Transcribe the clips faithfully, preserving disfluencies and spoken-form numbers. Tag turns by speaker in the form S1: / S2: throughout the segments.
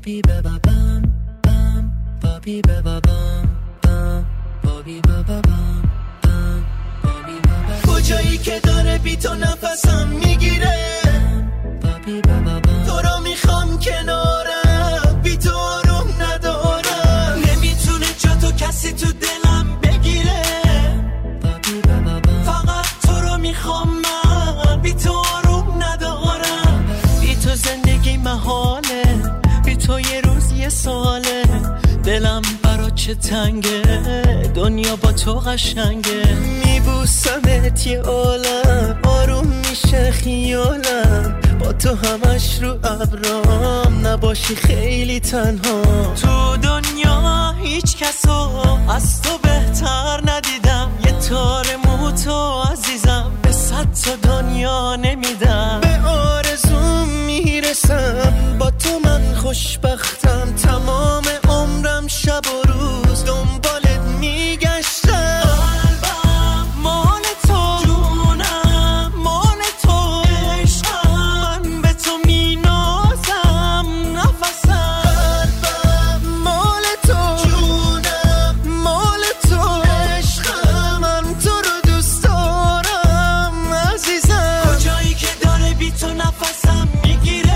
S1: Bobby baba bam bam Bobby baba bam bam Bobby baba bam bam Bobby baba کجایی که داره بی تو نفسم میگیره Bobby baba bam تو رو میخوام کنارم بی تو آروم ندارم نمیتونه جا تو کسی تو دلم بگیره Bobby baba bam فقط تو رو میخوام من بی تو آروم ندارم بی تو زندگی محاله بی تو یه روز یه ساله دلم برا چه تنگه دنیا با تو قشنگه میبوسمت یه عالم آروم میشه خیالم با تو همش رو ابرام نباشی خیلی تنها تو دنیا هیچ کسو از تو بهتر ندیدم یه تار مو تو عزیزم به صد تا دنیا نمیدم به آرزوم میرسم با تو من خوشبختم تمام عمرم شب و روز دنبالت میگشتم قلبم مال تو جونم مال تو عشقم من به تو مینازم نفسم قلبم مال تو جونم مال تو عشقم من تو رو دوست دارم عزیزم کجایی که داره بی تو نفسم میگیره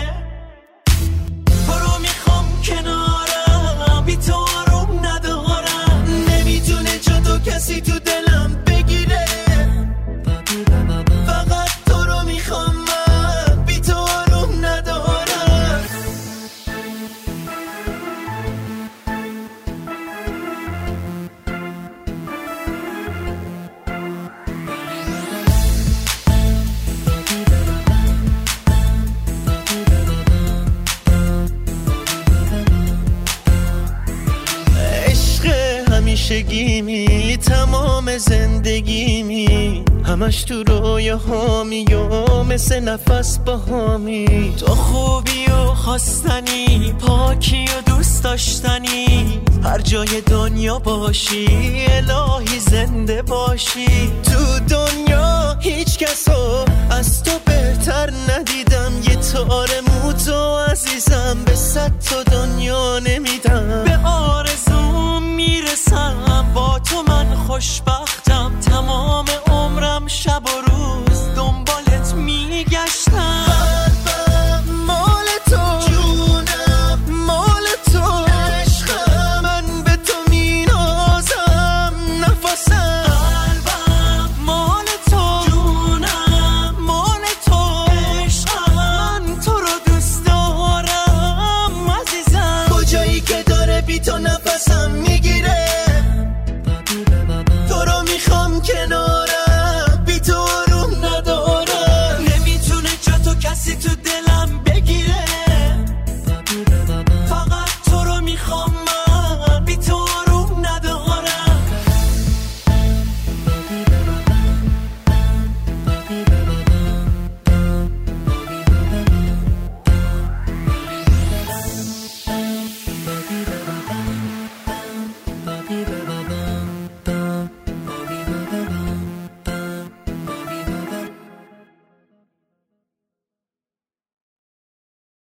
S1: تو رو میخوام کنارم بی تو آروم ندارم نمیتونه جا تو کسی تو دلم بگیره فقط تو رو میخوام من بی تو آروم ندارم عشق همیشگیمی تمام زندگیمی همش تو رویاهامی و مثل نفس باهامی تو خوبی و خواستنی پاکی و دوست داشتنی هر جای دنیا باشی الهی زنده باشی تو دنیا هیچ کسو از تو بهتر ندیدم یه تار مو تو عزیزم به صد تا دنیا نمیدم به آرزوم میرسم با تو من خوشبخت